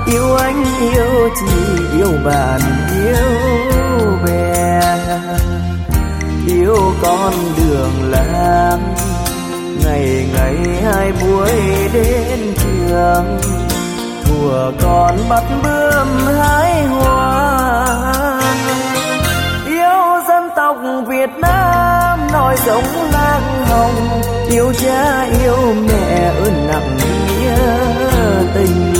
yêu anh yêu chị, yêu bạn yêu bè, yêu con đường làng, ngày ngày hai buổi đến trường, mùa còn bắt bướm hái hoa. Yêu dân tộc Việt Nam nói giống lang hồng, yêu cha yêu mẹ ơn nặng nghĩa tình,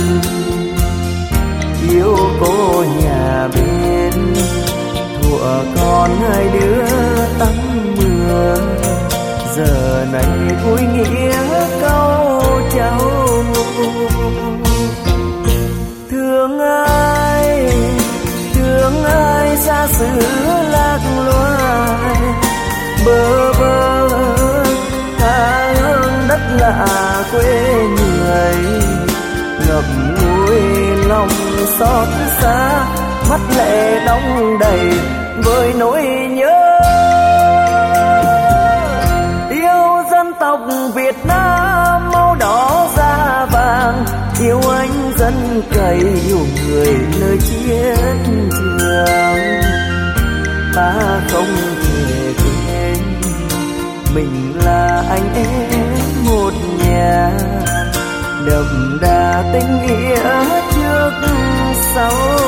yêu cô nhà bên thuở còn hai đứa tắm mưa, giờ này vui nghĩa câu cháu. Thương ai xa xứ lạc loài, bơ vơ tha hương đất lạ quê người, ngậm ngùi lòng xót xa, mắt lệ đong đầy với nỗi nhớ. Yêu dân tộc Việt Nam máu đỏ da vàng, yêu anh dân cày, yêu người nơi chiến trường. Ta không thể quên mình là anh em một nhà, đậm đà tình nghĩa trước sau.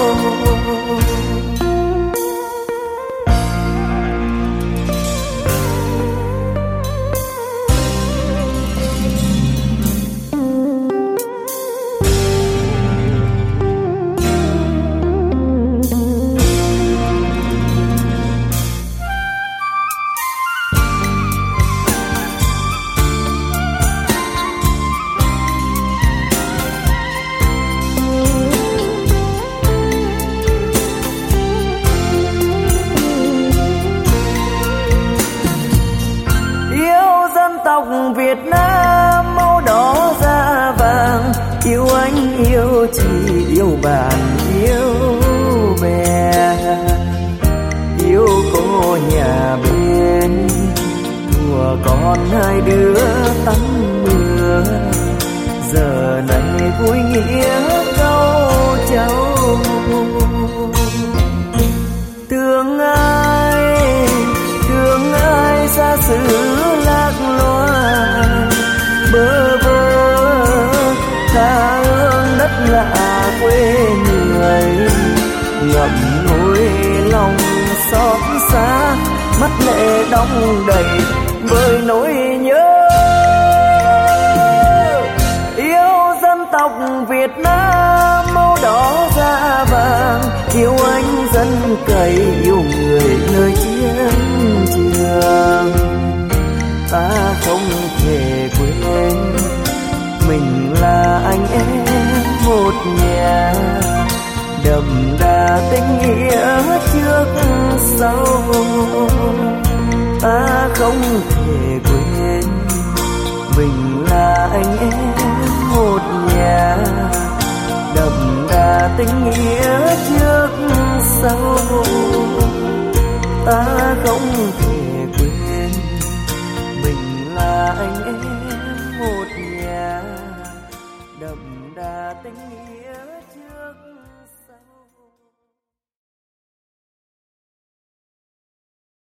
Tộc Việt Nam máu đỏ da vàng, yêu anh yêu chị, yêu bạn yêu bè, yêu cô nhà bên thuở còn hai đứa tắm mưa, giờ này vui nghĩa câu cháu. Thương ai xa xứ lạc loài, bơ vơ tha hương đất lạ quê người, ngậm ngùi lòng xót xa, mắt lệ đong đầy với nỗi nhớ. Yêu dân tộc Việt Nam máu đỏ da vàng, yêu anh dân cày, yêu người nơi chiến trường. Ta không thể quên mình là anh em một nhà, đậm đà tình nghĩa trước sau. Ta không thể quên mình là anh em một nhà, đậm đà tình nghĩa trước sau. Ta không thể quên mình là anh em một nhà, đậm đà tình nghĩa trước